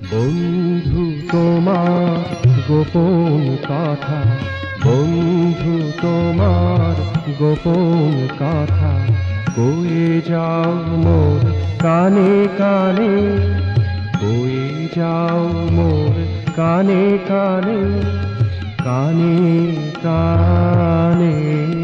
বন্ধু তোমার গোপন কথা, বন্ধু তোমার গোপন কথা কয়ে যাও মোর কানে কানে, কয়ে যাও মোর কানে কানে, কানে কানে।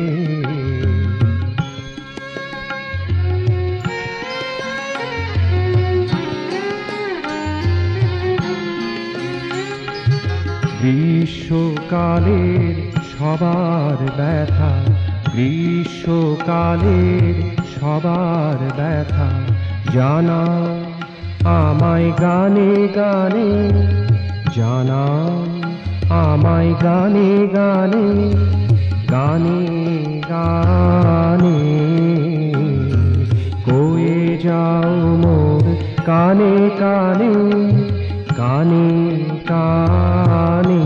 গ্রীষ্মকালের সবার ব্যথা, গ্রীষ্মকালের সবার ব্যথা জানা আমায় গানে গানে, জানা আমায় গানে গানে, গানে গানে। কয়ে যাও মোর কানে কানে, কানে কানে।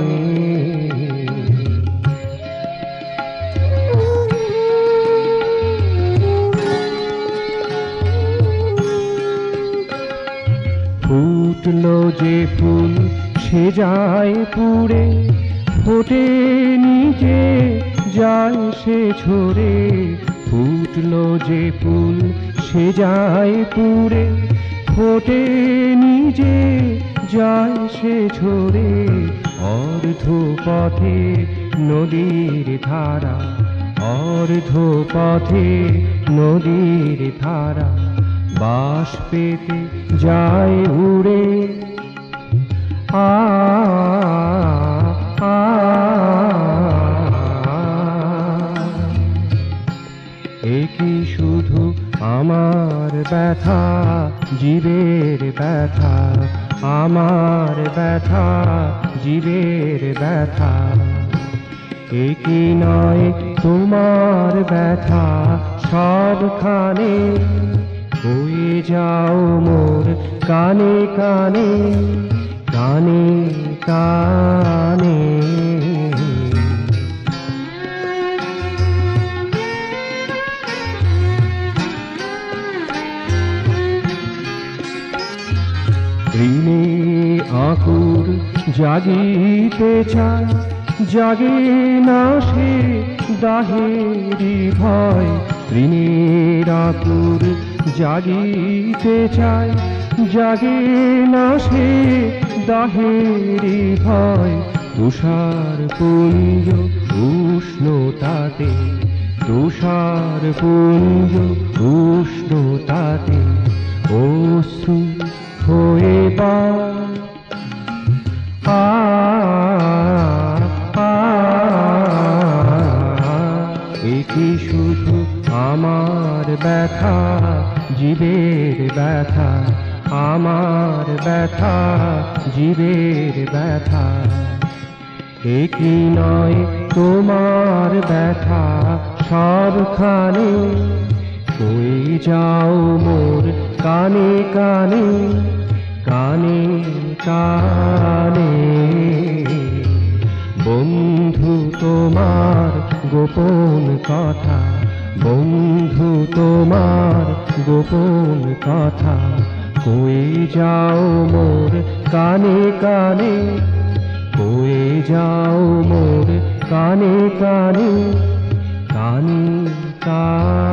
ফুটলো যে ফুল সে যায় পুড়ে, ফোটে নিচে যায় সে ঝরে। ফুটলো যে ফুল সে যায় পুড়ে, ফোটে নিজে যায় সে ঝরে। অর্ধ পথে নদীর ধারা, অর্ধ পথে নদীর ধারা বাস পেতে যায় উড়ে। আ আ একই শুধু আমার ব্যথা, জীবের ব্যথা, আমার ব্যথা, জীবের ব্যথা। একই নয় তোমার ব্যথা সবখানে, হয়ে যাও মোর কানে কানে, কানে কানে। ঋণে আকুর জাগিতে চায়, জাগে না সে দাহেরি ভয়। ঋণের আকুর জাগিতে চায়, জাগে না সে দাহেরি ভয়। তুষার পুঞ্জ উষ্ণতাতে, তুষার পুঞ্জ উষ্ণতাতে অশ্রু হয়ে পা। আ একই শুধু আমার ব্যথা, জীবের ব্যথা, আমার ব্যথা, জীবের ব্যথা। একই নয় তোমার ব্যথা সবখানে, কয়ে যাও মোর কানে কানে, কানে কানে। বন্ধু তোমার গোপন কথা, বন্ধু তোমার গোপন কথা কয়ে যাও মোর কানে কানে, কয়ে যাও মোর কানে কানে, কানে কানে।